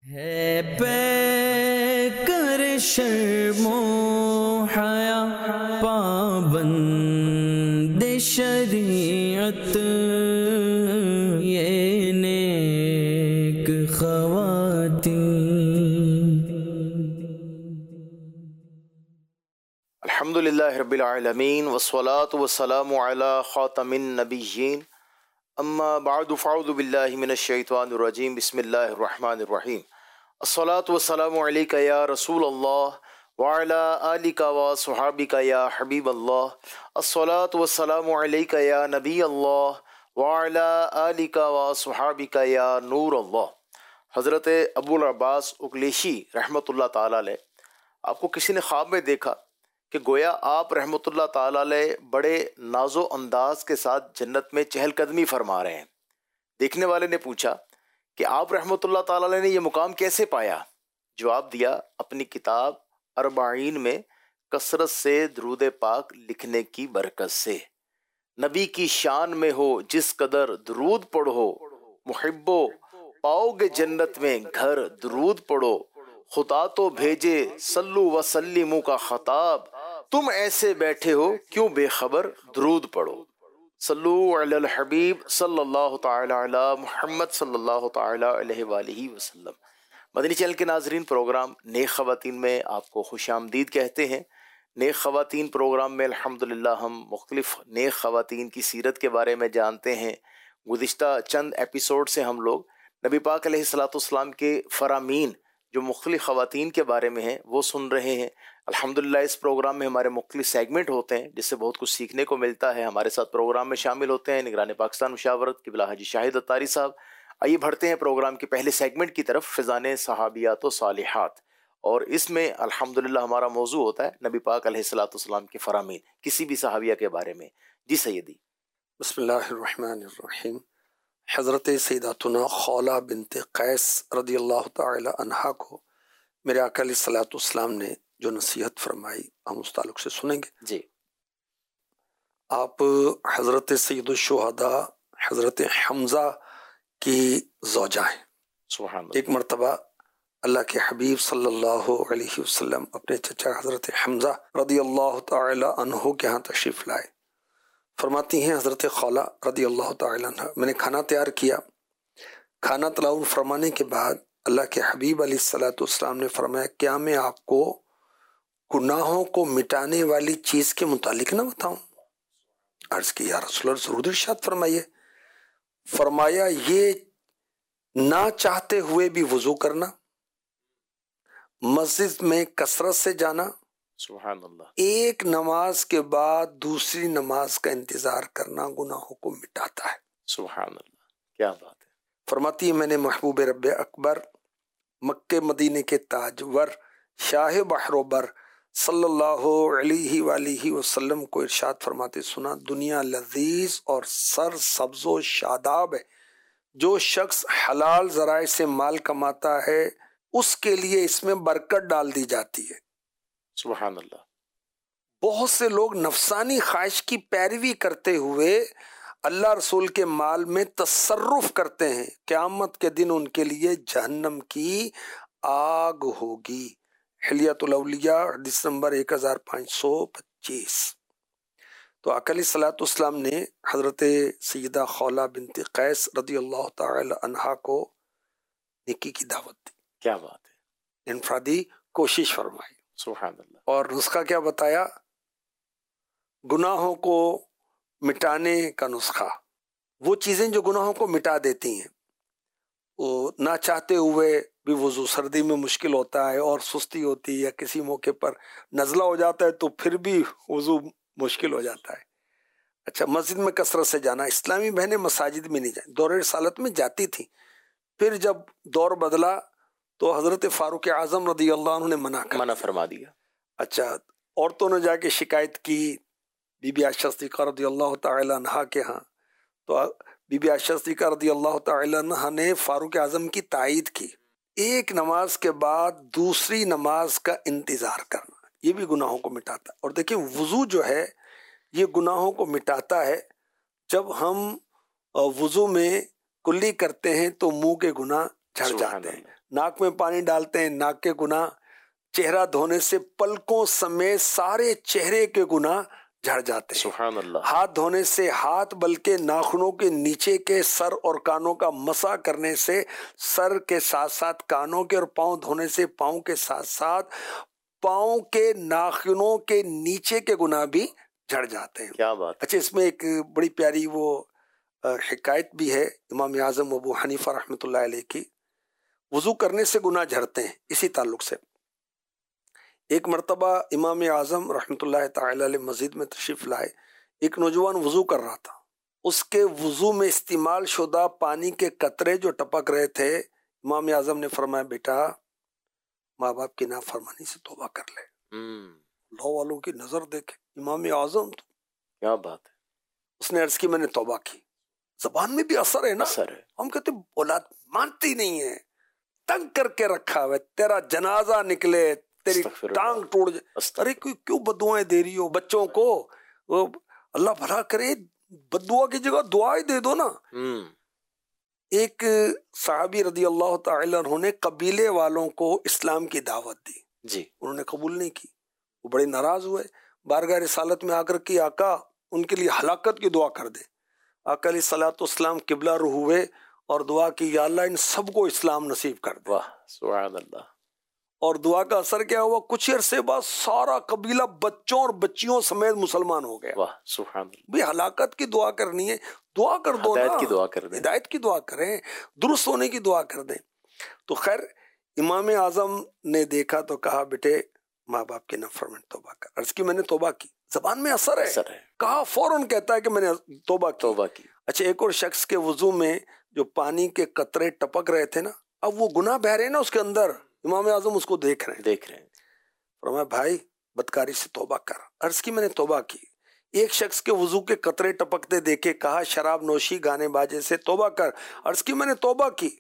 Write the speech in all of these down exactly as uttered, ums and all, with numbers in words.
ہے پے کر شرم و حیا پابند شریعت یہ نیک خواتین۔ الحمدللہ رب العالمین والصلاة والسلام علی خاتم النبیین، اما بعد فاعوذ باللہ من الشیطان الرجیم، بسم اللہ الرحمن الرحیم۔ الصلاة والسلام علیک یا رسول اللہ وعلی آلک وصحابک یا حبیب اللہ۔ الصلاة والسلام علیک یا نبی اللہ وعلی آلک وصحابک یا نور اللہ۔ حضرت ابو العباس اکلیشی رحمۃ اللہ تعالیٰ علیہ، آپ کو کسی نے خواب میں دیکھا کہ گویا آپ رحمۃ اللہ تعالیٰ علیہ بڑے ناز و انداز کے ساتھ جنت میں چہل قدمی فرما رہے ہیں۔ دیکھنے والے نے پوچھا کہ آپ رحمۃ اللہ تعالیٰ علیہ نے یہ مقام کیسے پایا؟ جواب دیا، اپنی کتاب اربعین میں کثرت سے درود پاک لکھنے کی برکت سے۔ نبی کی شان میں ہو جس قدر درود پڑھو، محبو پاؤ گے جنت میں گھر درود پڑھو۔ خدا تو بھیجے صلو وسلموا کا خطاب، تم ایسے بیٹھے ہو کیوں بے خبر درود پڑھو۔ صلو علی الحبیب صلی اللہ تعالی علی محمد صلی اللہ تعالی علیہ وآلہ وسلم۔ مدنی چینل کے ناظرین، پروگرام نیک خواتین میں آپ کو خوش آمدید کہتے ہیں۔ نیک خواتین پروگرام میں الحمدللہ ہم مختلف نیک خواتین کی سیرت کے بارے میں جانتے ہیں۔ گزشتہ چند ایپیسوڈ سے ہم لوگ نبی پاک علیہ الصلاۃ والسلام کے فرامین جو مختلف خواتین کے بارے میں ہیں وہ سن رہے ہیں۔ الحمدللہ اس پروگرام میں ہمارے مختلف سیگمنٹ ہوتے ہیں جس سے بہت کچھ سیکھنے کو ملتا ہے۔ ہمارے ساتھ پروگرام میں شامل ہوتے ہیں نگران پاکستان مشاورت قبلہ حاجی شاہد اتاری صاحب۔ آئیے بڑھتے ہیں پروگرام کے پہلے سیگمنٹ کی طرف، فضان صحابیات و صالحات، اور اس میں الحمدللہ ہمارا موضوع ہوتا ہے نبی پاک علیہ الصلاۃ والسلام کے فرامین، کسی بھی صحابیہ کے بارے میں۔ جی سیدی۔ بسم اللہ الرحمن الرحیم۔ حضرت سیداتنا خولہ بنت قیس رضی اللہ تعالی عنہا کو میرے آقا علیہ الصلوۃ والسلام نے جو نصیحت فرمائی ہم اس تعلق سے سنیں گے۔ جی۔ آپ حضرت سید الشہداء حضرت حمزہ کی زوجہ ہیں۔ سبحان اللہ۔ ایک مرتبہ اللہ کے حبیب صلی اللہ علیہ وسلم اپنے چچا حضرت حمزہ رضی اللہ تعالی عنہ کے ہاں تشریف لائے۔ فرماتی ہیں حضرت خولہ رضی اللہ تعالی عنہ، میں نے کھانا تیار کیا۔ کھانا تناول فرمانے کے بعد اللہ کے حبیب علیہ الصلوۃ والسلام نے فرمایا، کیا میں آپ کو گناہوں کو مٹانے والی چیز کے متعلق نہ بتاؤں؟ عرض کی یا رسول اللہ ضرور ارشاد فرمائیے۔ فرمایا، یہ نہ چاہتے ہوئے بھی وضو کرنا، مسجد میں کثرت سے جانا، سبحان اللہ، ایک نماز کے بعد دوسری نماز کا انتظار کرنا گناہوں کو مٹاتا ہے۔ سبحان اللہ، کیا بات ہے۔ فرماتی ہے، میں نے محبوب رب اکبر مکہ مدینے کے تاجور شاہ بحر و بر صلی اللہ علیہ وآلہ وسلم کو ارشاد فرماتے سنا، دنیا لذیذ اور سر سبز و شاداب ہے، جو شخص حلال ذرائع سے مال کماتا ہے اس کے لیے اس میں برکت ڈال دی جاتی ہے۔ سبحان اللہ۔ بہت سے لوگ نفسانی خواہش کی پیروی کرتے ہوئے اللہ رسول کے مال میں تصرف کرتے ہیں، قیامت کے دن ان کے لیے جہنم کی آگ ہوگی۔ حلیۃ الاولیاء حدیث نمبر ایک ہزار پانچ سو پچیس۔ تو آقا علیہ الصلوۃ والسلام نے حضرت سیدہ خولہ بنت قیس رضی اللہ تعالی عنہا کو نیکی کی دعوت دی، کیا بات ہے، انفرادی کوشش فرمائی، سبحان اللہ۔ اور نسخہ کیا بتایا؟ گناہوں کو مٹانے کا نسخہ، وہ چیزیں جو گناہوں کو مٹا دیتی ہیں۔ وہ نہ چاہتے ہوئے بھی وضو، سردی میں مشکل ہوتا ہے اور سستی ہوتی ہے، یا کسی موقع پر نزلہ ہو جاتا ہے تو پھر بھی وضو مشکل ہو جاتا ہے۔ اچھا، مسجد میں کثرت سے جانا، اسلامی بہنیں مساجد میں نہیں جائیں، دور رسالت میں جاتی تھیں، پھر جب دور بدلا تو حضرت فاروق اعظم رضی اللہ عنہ نے منع کر منع فرما دیا۔ اچھا، عورتوں نے جا کے شکایت کی بی بی عائشہ صدیقہ رضی اللہ تعالی عنہا کے ہاں، تو بی بی عائشہ صدیقہ رضی اللہ تعالی عنہا نے فاروق اعظم کی تائید کی، ایک نماز کے بعد دوسری نماز کا انتظار کرنا یہ بھی گناہوں کو مٹاتا ہے۔ اور دیکھیں، وضو جو ہے یہ گناہوں کو مٹاتا ہے۔ جب ہم وضو میں کلی کرتے ہیں تو منہ کے گناہ جھڑ جاتے ہیں، ناک میں پانی ڈالتے ہیں ناک کے گناہ، چہرہ دھونے سے پلکوں سمیت سارے چہرے کے گناہ جھڑ جاتے ہیں، سبحان اللہ، ہاتھ دھونے سے ہاتھ بلکہ ناخنوں کے نیچے کے سر اور کانوں کا مسح کرنے سے سر کے ساتھ ساتھ کانوں کے، اور پاؤں دھونے سے پاؤں کے ساتھ ساتھ پاؤں کے ناخنوں کے نیچے کے گناہ بھی جھڑ جاتے ہیں۔ کیا بات۔ اچھا، اس میں ایک بڑی پیاری وہ حکایت بھی ہے امام اعظم ابو حنیفہ رحمۃ اللہ علیہ کی، وضو کرنے سے گناہ جھڑتے ہیں۔ اسی تعلق سے ایک مرتبہ امام اعظم رحمۃ اللہ تعالی علیہ مسجد میں تشریف لائے، ایک نوجوان وضو کر رہا تھا، اس کے وضو میں استعمال شدہ پانی کے قطرے جو ٹپک رہے تھے، امام اعظم نے فرمایا بیٹا ماں باپ کی نافرمانی سے توبہ کر لے۔ اللہ والوں کی نظر دیکھے، امام اعظم تو کیا بات ہے۔ اس نے عرض کی میں نے توبہ کی۔ زبان میں بھی اثر ہے نا، اثر ہے۔ ہم کہتے اولاد مانتی نہیں ہے، تنگ کر کے رکھا ہوا ہے، تیرا جنازہ نکلے، تیری ٹانگ ٹوٹ جائے، ارے کیوں بددعائیں دے رہی ہو بچوں کو؟ وہ اللہ بھلا کرے، بددعا کی جگہ دعا ہی دے دو نا۔ ایک صحابی رضی اللہ تعالی عنہ نے قبیلے والوں کو اسلام کی دعوت دی، جی، انہوں نے قبول نہیں کی، وہ بڑے ناراض ہوئے، بارگاہ رسالت میں آ کر کی آقا ان کے لیے ہلاکت کی دعا کر دے۔ آقا علیہ الصلوۃ والسلام قبلہ رو ہوئے اور دعا کی، یا اللہ ان سب کو اسلام نصیب کر دے۔ واہ سبحان اللہ۔ اور دعا کا اثر کیا ہوا؟ کچھ عرصے بعد سارا قبیلہ بچوں اور بچیوں سمیت مسلمان ہو گیا۔ واہ سبحان اللہ۔ بھئی ہلاکت کی دعا کرنی ہے، دعا کر دو نا، ہدایت کی دعا کر دیں، ہدایت کی دعا کریں، درست ہونے کی دعا کر دیں۔ تو خیر امام اعظم نے دیکھا تو کہا بیٹے ماں باپ کی نافرمانی توبہ کر۔ عرض کی میں نے توبہ کی، زبان میں اثر ہے، اثر ہے، کہا فوراً کہتا ہے کہ میں نے توبہ کی۔ توبہ کی۔ اچھا، ایک اور شخص کے وضو میں جو پانی کے قطرے ٹپک رہے تھے نا، اب وہ گناہ بہ رہے ہیں نا اس کے اندر، امام اعظم اس کو دیکھ رہے ہیں، دیکھ رہے ہیں، فرمایا بھائی بدکاری سے توبہ کر۔ عرض کی میں نے توبہ کی۔ ایک شخص کے وضو کے قطرے ٹپکتے دیکھے، کہا شراب نوشی گانے باجے سے توبہ کر۔ عرض کی میں نے توبہ کی۔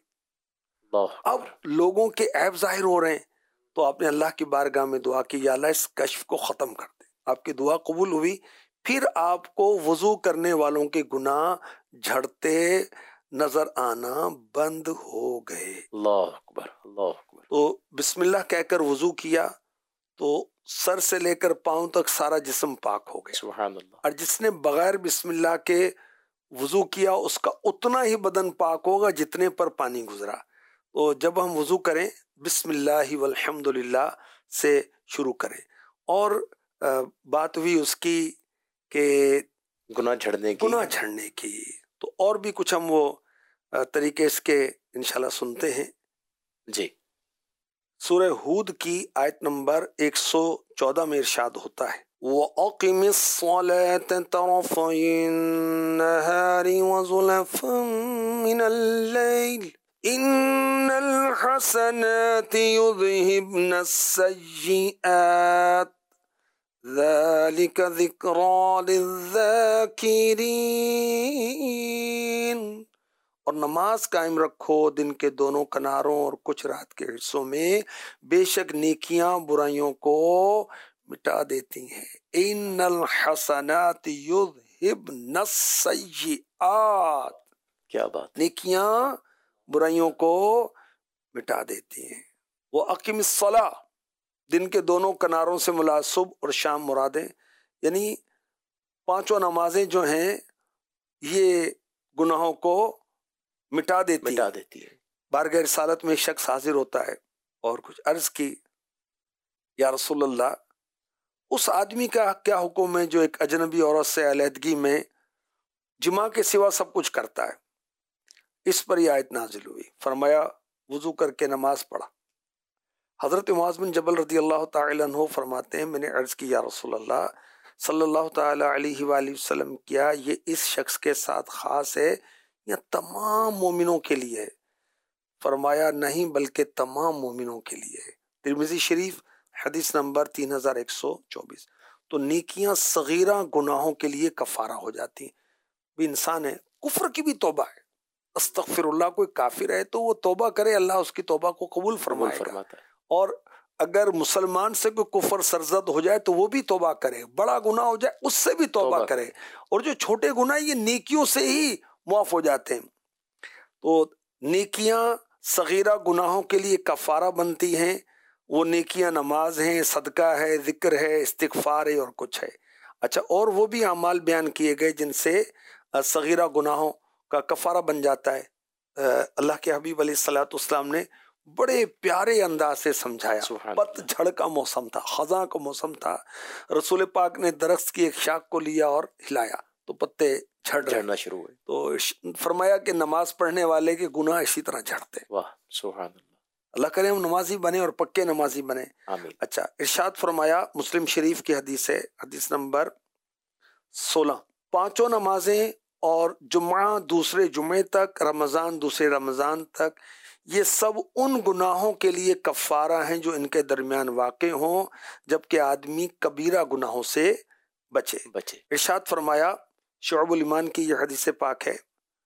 اب لوگوں کے عیب ظاہر ہو رہے ہیں تو آپ نے اللہ کی بارگاہ میں دعا کی، یا اللہ اس کشف کو ختم کر دے۔ آپ کی دعا قبول ہوئی، پھر آپ کو وضو کرنے والوں کے گناہ جھڑتے نظر آنا بند ہو گئے۔ اللہ اکبر، اللہ اکبر۔ تو بسم اللہ کہہ کر وضو کیا تو سر سے لے کر پاؤں تک سارا جسم پاک ہو گیا۔ سبحان اللہ۔ اور جس نے بغیر بسم اللہ کے وضو کیا اس کا اتنا ہی بدن پاک ہوگا جتنے پر پانی گزرا۔ تو جب ہم وضو کریں بسم اللہ والحمد للہ سے شروع کریں۔ اور بات ہوئی اس کی کہ گناہ جھڑنے کی، گناہ جھڑنے کی، تو اور بھی کچھ ہم وہ طریقے اس کے انشاءاللہ سنتے ہیں۔ جی، سورہ ہود کی آیت نمبر ایک سو چودہ میں ارشاد ہوتا ہے وَأَقِمِ الصَّلَاةَ طَرَفَيِ النَّهَارِ وَزُلَفًا مِّنَ اللَّيْلِ إِنَّ الْحَسَنَاتِ يُذْهِبْنَ السَّيِّئَاتِ ذَلِكَ ذِكْرَى لِلذَّاكِرِينَ۔ اور نماز قائم رکھو دن کے دونوں کناروں اور کچھ رات کے حصوں میں، بے شک نیکیاں برائیوں کو مٹا دیتی ہیں۔ ان الحسنات یذہبن السیئات، کیا بات، نیکیاں برائیوں کو مٹا دیتی ہیں۔ وَأَقِمِ الصَّلَاةَ، دن کے دونوں کناروں سے مراد صبح اور شام مرادیں، یعنی پانچوں نمازیں جو ہیں یہ گناہوں کو مٹا دیتی مٹا دیتی ہے۔ بارگاہ رسالت میں ایک شخص حاضر ہوتا ہے اور کچھ عرض کی، یا رسول اللہ اس آدمی کا کیا حکم ہے جو ایک اجنبی عورت سے علیحدگی میں جماع کے سوا سب کچھ کرتا ہے؟ اس پر یہ آیت نازل ہوئی، فرمایا وضو کر کے نماز پڑھا۔ حضرت معاذ بن جبل رضی اللہ تعالی عنہ فرماتے ہیں میں نے عرض کی یا رسول اللہ صلی اللہ تعالی علیہ وآلہ وسلم، کیا یہ اس شخص کے ساتھ خاص ہے یا تمام مومنوں کے لیے؟ فرمایا نہیں بلکہ تمام مومنوں کے لیے۔ ترمذی شریف حدیث نمبر تین ہزار ایک سو چوبیس۔ تو نیکیاں صغیرہ گناہوں کے لیے کفارہ ہو جاتی ہیں۔ بھی انسان ہے، کفر کی بھی توبہ ہے، استغفر اللہ، کوئی کافر ہے تو وہ توبہ کرے، اللہ اس کی توبہ کو قبول فرمائے گا۔ اور اگر مسلمان سے کوئی کفر سرزد ہو جائے تو وہ بھی توبہ کرے، بڑا گناہ ہو جائے اس سے بھی توبہ کرے، اور جو چھوٹے گناہ یہ نیکیوں سے ہی معاف ہو جاتے ہیں۔ تو نیکیاں صغیرہ گناہوں کے لیے کفارہ بنتی ہیں، وہ نیکیاں نماز ہیں، صدقہ ہے، ذکر ہے، استغفار ہے اور کچھ ہے۔ اچھا، اور وہ بھی اعمال بیان کیے گئے جن سے صغیرہ گناہوں کا کفارہ بن جاتا ہے۔ اللہ کے حبیب علیہ الصلوۃ والسلام نے بڑے پیارے انداز سے سمجھایا۔ پت جھڑ کا موسم تھا، خزاں کا موسم تھا، رسول پاک نے درخت کی ایک شاخ کو لیا اور ہلایا تو پتے جھڑنا شروع ہوئے، تو فرمایا کہ نماز پڑھنے والے کے گناہ اسی طرح جھڑتے۔ واہ سبحان اللہ، اللہ کرے ہم نمازی بنے اور پکے نمازی بنے، آمین۔ اچھا، ارشاد فرمایا مسلم شریف کی حدیث ہے، حدیث نمبر سولہ، پانچوں نمازیں اور جمعہ دوسرے جمعے تک، رمضان دوسرے رمضان تک، یہ سب ان گناہوں کے لیے کفارہ ہیں جو ان کے درمیان واقع ہوں جبکہ آدمی کبیرہ گناہوں سے بچے بچے ارشاد فرمایا، شعب الایمان کی یہ حدیث پاک ہے،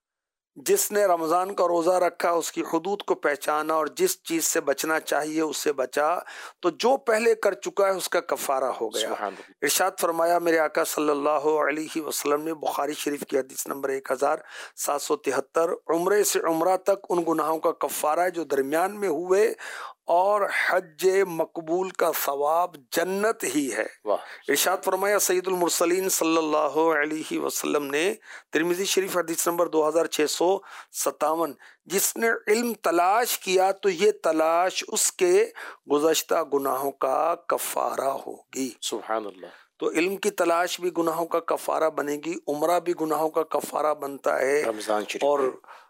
جس نے رمضان کا روزہ رکھا اس کی حدود کو پہچانا اور جس چیز سے بچنا چاہیے اس سے بچا تو جو پہلے کر چکا ہے اس کا کفارہ ہو گیا۔ ارشاد فرمایا میرے آقا صلی اللہ علیہ وسلم نے، بخاری شریف کی حدیث نمبر ایک ہزار سات سو تہتر، عمرے سے عمرہ تک ان گناہوں کا کفارہ ہے جو درمیان میں ہوئے اور حج مقبول کا ثواب جنت ہی ہے۔ ارشاد فرمایا سید المرسلین صلی اللہ علیہ وسلم نے، ترمذی شریف حدیث نمبر دو ہزار چھ سو ستاون، جس نے علم تلاش کیا تو یہ تلاش اس کے گزشتہ گناہوں کا کفارہ ہوگی۔ سبحان اللہ، تو علم کی تلاش بھی گناہوں کا کفارہ بنے گی، عمرہ بھی گناہوں کا کفارہ بنتا ہے، رمضان شریف اور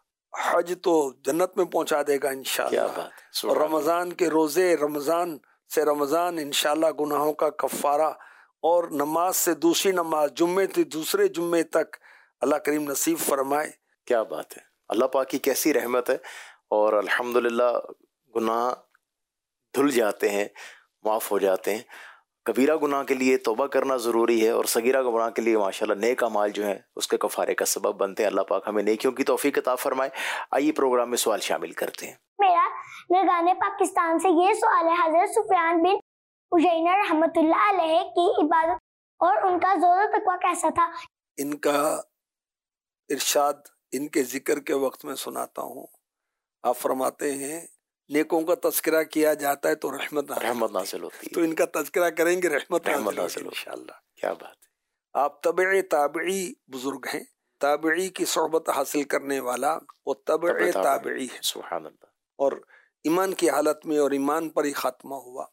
حج تو جنت میں پہنچا دے گا انشاءاللہ، اور رمضان کے روزے، رمضان سے رمضان انشاءاللہ گناہوں کا کفارہ، اور نماز سے دوسری نماز، جمعے سے دوسرے جمعے تک اللہ کریم نصیب فرمائے۔ کیا بات ہے، اللہ پاک کی کیسی رحمت ہے، اور الحمدللہ گناہ دھل جاتے ہیں، معاف ہو جاتے ہیں۔ کبیرہ گناہ کے لیے توبہ کرنا ضروری ہے، اور صغیرہ گناہ کے لیے ماشاءاللہ نیک اعمال جو ہیں اس کے کفارے کا سبب بنتے ہیں۔ اللہ پاک ہمیں نیکیوں کی توفیق عطا فرمائے۔ آئیے پروگرام میں سوال شامل کرتے ہیں۔ میرا نگران پاکستان سے یہ سوال ہے، حضرت سفیان بن عیینہ رحمۃ اللہ علیہ کی عبادت اور ان کا زہد و تقویٰ کیسا تھا؟ ان کا ارشاد ان کے ذکر کے وقت میں سناتا ہوں۔ آپ فرماتے ہیں نیکوں کا تذکرہ کیا جاتا ہے تو رحمت رحمت نازل ہوتی ہے، تو ان کا تذکرہ کریں گے رحمت رحمت نازل ہوگی انشاءاللہ۔ کیا بات ہے، آپ تبع تابعی بزرگ ہیں، تابعی کی صحبت حاصل کرنے والا وہ تبع تابعی ہے، سبحان اللہ، اور ایمان کی حالت میں اور ایمان پر ہی خاتمہ ہوا۔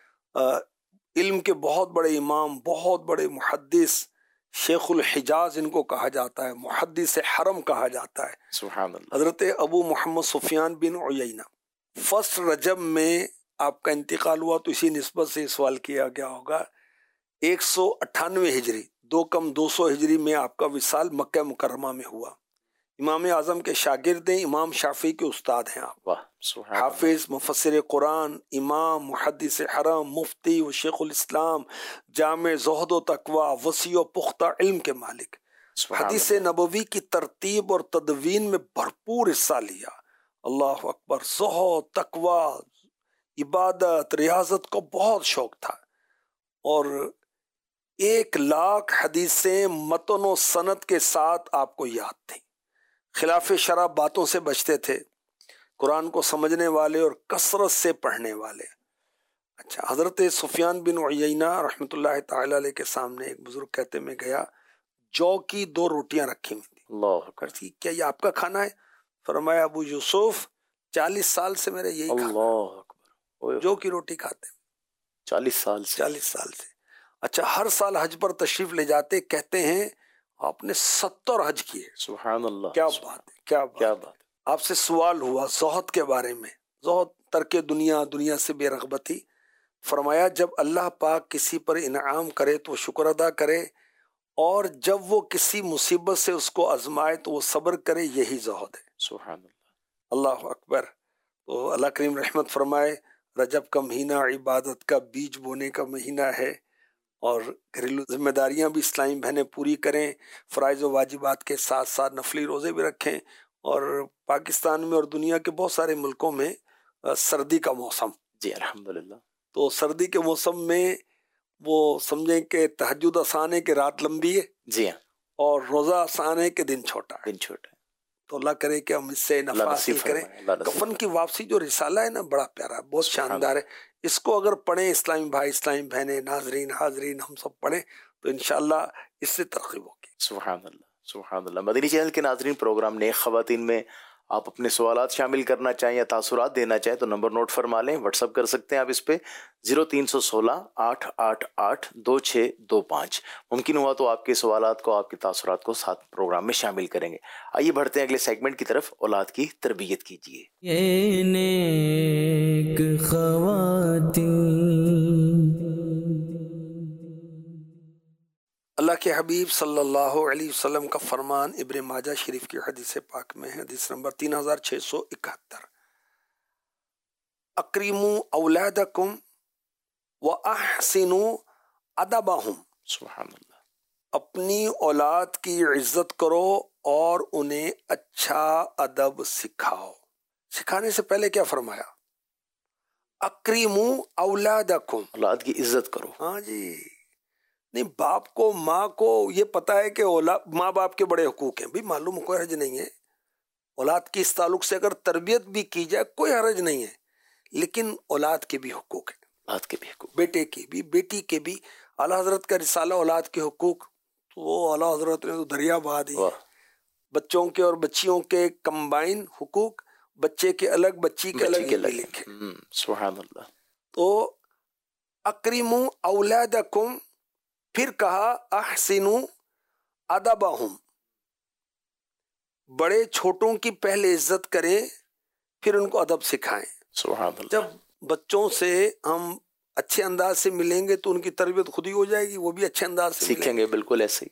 علم کے بہت بڑے امام، بہت بڑے محدث، شیخ الحجاز ان کو کہا جاتا ہے، محدث حرم کہا جاتا ہے، سبحان اللہ۔ حضرت ابو محمد سفیان بن عیینہ، فسٹ رجب میں آپ کا انتقال ہوا، تو اسی نسبت سے سوال کیا گیا ہوگا۔ ایک سو اٹھانوے ہجری، دو کم دو سو ہجری میں آپ کا وصال مکہ مکرمہ میں ہوا۔ امام اعظم کے شاگرد ہیں، امام شافعی کے استاد ہیں آپ، حافظ، مفسر قرآن، امام، محدث حرم، مفتی و شیخ الاسلام، جامع زہد و تقویٰ، وسیع و پختہ علم کے مالک، حدیث نبوی کی ترتیب اور تدوین میں بھرپور حصہ لیا۔ اللہ اکبر، زہد، تقویٰ، عبادت، ریاضت کو بہت شوق تھا، اور ایک لاکھ حدیثیں متن و سند کے ساتھ آپ کو یاد تھیں، خلاف شرع باتوں سے بچتے تھے، قرآن کو سمجھنے والے اور کثرت سے پڑھنے والے۔ اچھا، حضرت سفیان بن عیینہ رحمۃ اللہ تعالی علیہ کے سامنے ایک بزرگ کہتے میں گیا، جو کی دو روٹیاں رکھی ہوئی تھیں۔ اللہ اکبر، کیا یہ آپ کا کھانا ہے؟ فرمایا ابو یوسف چالیس سال سے میرے یہی کھانا، اللہ اکبر، جو کی روٹی کھاتے چالیس سال سے چالیس سال سے اچھا، ہر سال حج پر تشریف لے جاتے، کہتے ہیں آپ نے ستر حج کیے۔ سبحان اللہ، کیا بات ہے، کیا بات, کیا بات ہے۔ آپ سے سوال ہوا زہد کے بارے میں، زہد، ترک دنیا، دنیا سے بے رغبتی۔ فرمایا جب اللہ پاک کسی پر انعام کرے تو شکر ادا کرے، اور جب وہ کسی مصیبت سے اس کو آزمائے تو وہ صبر کرے، یہی زہد ہے۔ سبحان اللہ، اللہ اکبر۔ تو اللہ کریم رحمت فرمائے، رجب کا مہینہ عبادت کا بیج بونے کا مہینہ ہے، اور گھریلو ذمہ داریاں بھی اسلامی بہنیں پوری کریں، فرائض و واجبات کے ساتھ ساتھ نفلی روزے بھی رکھیں۔ اور پاکستان میں اور دنیا کے بہت سارے ملکوں میں سردی کا موسم، جی الحمدللہ، تو سردی کے موسم میں وہ سمجھیں کہ تہجد آسان ہے کہ رات لمبی ہے، جی ہاں، اور روزہ آسان ہے کہ دن چھوٹا ہے۔ دن چھوٹا ہے، تو اللہ کرے کہ ہم اس سے نفع حاصل کریں. کفن کی واپسی جو رسالہ ہے نا بڑا پیارا ہے, بہت شاندار ہے. اس کو اگر پڑھیں اسلامی بھائی, اسلامی بہنیں, ناظرین حاضرین, ہم سب پڑھیں تو انشاءاللہ اس سے ترغیب ہوگی. سبحان اللہ سبحان اللہ. مدنی چینل کے ناظرین, پروگرام نیک خواتین میں آپ اپنے سوالات شامل کرنا چاہیں یا تاثرات دینا چاہیں تو نمبر نوٹ فرما لیں. واٹس اپ کر سکتے ہیں آپ اس پہ زیرو تین سو سولہ آٹھ آٹھ آٹھ دو چھ دو پانچ. ممکن ہوا تو آپ کے سوالات کو, آپ کے تاثرات کو ساتھ پروگرام میں شامل کریں گے. آئیے بڑھتے ہیں اگلے سیگمنٹ کی طرف. اولاد کی تربیت کیجیے. یہ نیک خواتین. اللہ کے حبیب صلی اللہ علیہ وسلم کا فرمان ابن ماجہ شریف کی حدیث پاک میں ہے, حدیث نمبر تین ہزار چھ سو اکہتر. اکریموا اولادکم واحسنوا ادبہم. سبحان اللہ. اپنی اولاد کی عزت کرو اور انہیں اچھا ادب سکھاؤ. سکھانے سے پہلے کیا فرمایا؟ اکریموا اولادکم, اولاد کی عزت کرو. ہاں جی. نہیں, باپ کو ماں کو یہ پتا ہے کہ اولاد ماں باپ کے بڑے حقوق ہیں, بھی معلوم کوئی حرج نہیں ہے. اولاد کی اس تعلق سے اگر تربیت بھی کی جائے کوئی حرج نہیں ہے, لیکن اولاد کے بھی حقوق ہیں. اولاد کے بھی حقوق, بیٹے کی بھی, بیٹی کے بھی. اعلیٰ حضرت کا رسالہ اولاد کے حقوق, تو وہ اعلیٰ حضرت نے تو دریا بہا دی. بچوں کے اور بچیوں کے کمبائن حقوق, بچے کے الگ بچی کے الگ لکھے. سبحان اللہ. تو اکریموا اولادکم, پھر کہا احسنوا ادبہم, بڑے چھوٹوں کی پہلے عزت کریں پھر ان کو ادب سکھائیں. سبحان اللہ. جب بچوں سے ہم اچھے انداز سے ملیں گے تو ان کی تربیت خود ہی ہو جائے گی, وہ بھی اچھے انداز سے سیکھیں گے. بالکل ایسے ہی.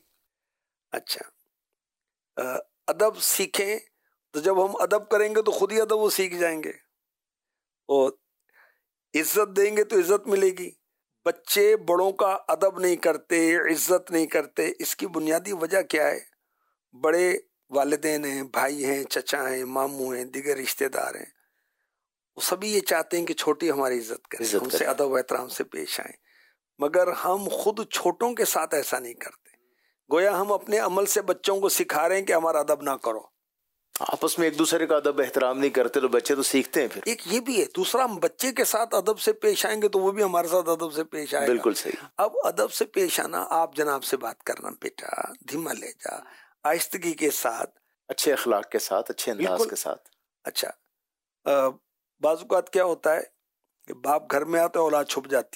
اچھا, ادب سیکھیں تو جب ہم ادب کریں گے تو خود ہی ادب وہ سیکھ جائیں گے, اور عزت دیں گے تو عزت ملے گی. بچے بڑوں کا ادب نہیں کرتے, عزت نہیں کرتے, اس کی بنیادی وجہ کیا ہے؟ بڑے والدین ہیں, بھائی ہیں, چچا ہیں, ماموں ہیں, دیگر رشتہ دار ہیں, وہ سبھی یہ چاہتے ہیں کہ چھوٹی ہماری عزت کریں, ہم سے ادب و احترام سے پیش آئیں, مگر ہم خود چھوٹوں کے ساتھ ایسا نہیں کرتے. گویا ہم اپنے عمل سے بچوں کو سکھا رہے ہیں کہ ہمارا ادب نہ کرو. آپس میں ایک دوسرے کا ادب احترام نہیں کرتے تو بچے تو سیکھتے ہیں. پھر ایک یہ بھی ہے. دوسرا, ہم بچے کے ساتھ ادب سے پیش آئیں گے تو وہ بھی ہمارے ساتھ ادب سے پیش آئے گا. بالکل صحیح. اب ادب سے پیش آنا, آپ جناب سے بات کرنا, بیٹا دھیما لے جا, آہستگی کے ساتھ, اچھے اخلاق کے ساتھ, اچھے انداز کے ساتھ. اچھا, بعض اوقات کیا ہوتا ہے کہ باپ گھر میں آتا ہے, اولاد چھپ جاتی.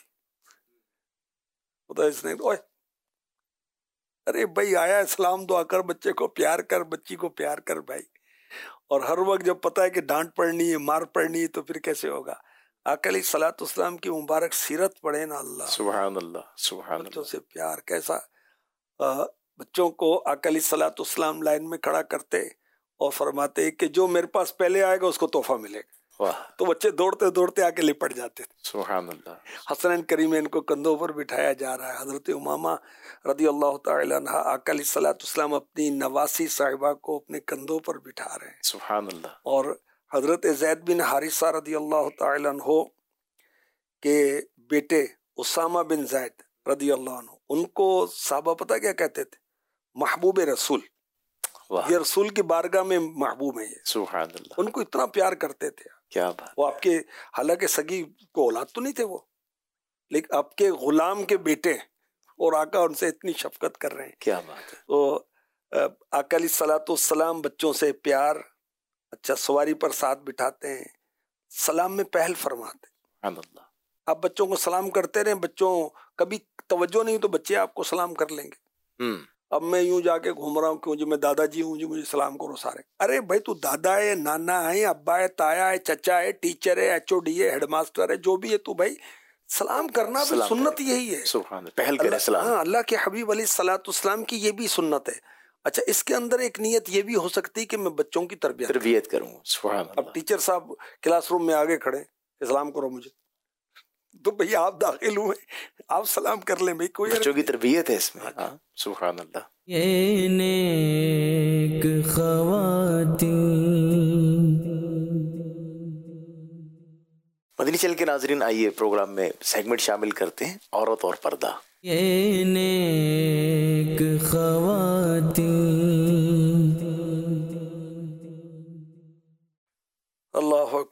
اس نے اوے ارے بھائی آیا, اسلام دعا کر, بچے کو پیار کر, بچی کو پیار کر بھائی. اور ہر وقت جب پتہ ہے کہ ڈانٹ پڑنی ہے, مار پڑنی ہے, تو پھر کیسے ہوگا؟ آقا علیہ الصلوۃ والسلام کی مبارک سیرت پڑھے نا. اللہ سبحان اللہ سبحان اللہ. بچوں سے پیار کیسا. بچوں کو آقا علیہ الصلوۃ والسلام لائن میں کھڑا کرتے اور فرماتے کہ جو میرے پاس پہلے آئے گا اس کو تحفہ ملے گا. تو بچے دوڑتے دوڑتے آ کے لپٹ جاتے تھے. سبحان اللہ. حسنین کریمین کو کندھوں پر بٹھایا جا رہا ہے. حضرت امامہ رضی اللہ تعالی عنہ, آقا علیہ الصلوۃ والسلام اپنی نواسی صاحبہ کو اپنے کندھوں پر بٹھا رہے ہیں. سبحان اللہ. اور حضرت زید بن حارثہ رضی اللہ تعالی عنہ کے بیٹے اسامہ بن زید رضی اللہ عنہ, ان کو صحابہ پتہ کیا کہتے تھے؟ محبوب رسول. یہ رسول کی بارگاہ میں محبوب ہیں. یہ سبحان اللہ. ان کو اتنا پیار کرتے تھے. کیا بات. وہ آپ کے, حالانکہ سگی کو اولاد تو نہیں تھے وہ, لیکن آپ کے غلام کے بیٹے, اور آقا ان سے اتنی شفقت کر رہے ہیں. کیا بات ہے. تو آقا علیہ الصلوۃ والسلام بچوں سے پیار, اچھا سواری پر ساتھ بٹھاتے ہیں, سلام میں پہل فرماتے. سبحان اللہ. آپ بچوں کو سلام کرتے رہیں, بچوں کبھی توجہ نہیں تو بچے آپ کو سلام کر لیں گے. اب میں یوں جا کے گھوم رہا ہوں کہ جو میں دادا جی ہوں, جو مجھے سلام کرو سارے. ارے بھائی تو دادا ہے, نانا ہے, ابا ہے, تایا ہے, چچا ہے, ٹیچر ہے, ایچ او ڈی ہے, ہیڈ ماسٹر ہے, جو بھی ہے, تو بھائی سلام کرنا بھی سنت یہی ہے. سبحان اللہ. پہل کرے سلام. ہاں, اللہ کے حبیب علیہ الصلوۃ والسلام کی یہ بھی سنت ہے. اچھا, اس کے اندر ایک نیت یہ بھی ہو سکتی ہے کہ میں بچوں کی تربیت تربیت کروں. سبحان اللہ. اب ٹیچر صاحب کلاس روم میں آگے کھڑے, سلام کرو مجھے, تو بھئی آپ داخل ہوئے, آپ سلام کر لیں بھئی, کوئی بچوں کی تربیت ہے اس میں. سبحان اللہ. یہ نیک خواتین. مدنی چینل کے ناظرین, آئیے پروگرام میں سیگمنٹ شامل کرتے ہیں, عورت اور پردہ. یہ نیک خواتین.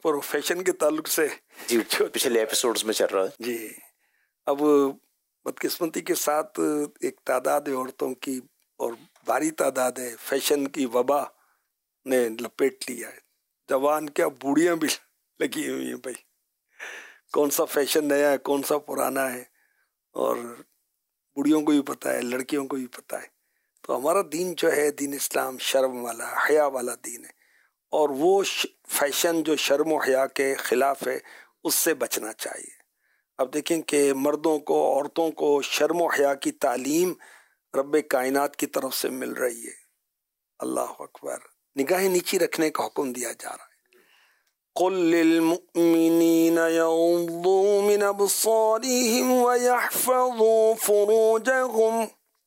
پر فیشن کے تعلق سے جی پچھلے ایپیسوڈز میں چل رہا ہے جی. اب بدقسمتی کے ساتھ ایک تعداد عورتوں کی اور بھاری تعداد ہے فیشن کی وبا نے لپیٹ لیا ہے. جوان کیا بوڑھیاں بھی لگی ہوئی ہیں بھائی، کون سا فیشن نیا ہے کون سا پرانا ہے، اور بوڑھیوں کو بھی پتہ ہے لڑکیوں کو بھی پتہ ہے. تو ہمارا دین جو ہے دین اسلام شرم والا حیا والا دین ہے، اور وہ فیشن جو شرم و حیا کے خلاف ہے اس سے بچنا چاہیے. اب دیکھیں کہ مردوں کو عورتوں کو شرم و حیا کی تعلیم رب کائنات کی طرف سے مل رہی ہے. اللہ اکبر. نگاہیں نیچی رکھنے کا حکم دیا جا رہا ہے. قل للمؤمنین یغضوا من ابصارهم ویحفظوا فروجهم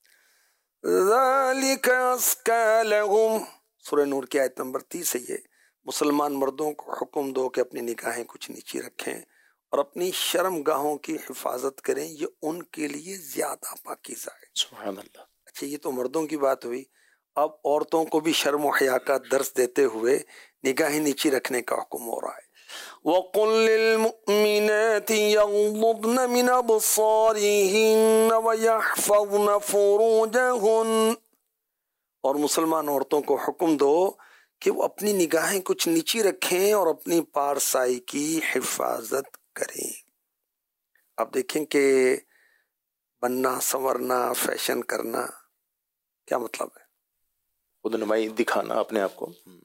ذلک ازکی لهم. سورہ نور کی آیت نمبر تیس ہے یہ. مسلمان مردوں کو حکم دو کہ اپنی نگاہیں کچھ نیچی رکھیں اور اپنی شرم گاہوں کی حفاظت کریں، یہ ان کے لیے زیادہ پاکیزہ ہے. سبحان اللہ. اچھا یہ تو مردوں کی بات ہوئی. اب عورتوں کو بھی شرم و حیا کا درس دیتے ہوئے نگاہیں نیچی رکھنے کا حکم ہو رہا ہے. وَقُلْ لِلْمُؤْمِنَاتِ يَغْضُضْنَ مِنْ أَبْصَارِهِنَّ وَيَحْفَظْنَ فُرُوجَهُنَّ. اور مسلمان عورتوں کو حکم دو کہ وہ اپنی نگاہیں کچھ نیچی رکھیں اور اپنی پارسائی کی حفاظت کریں. اب دیکھیں کہ بننا سنورنا فیشن کرنا کیا مطلب ہے؟ خود نمائی دکھانا اپنے آپ کو،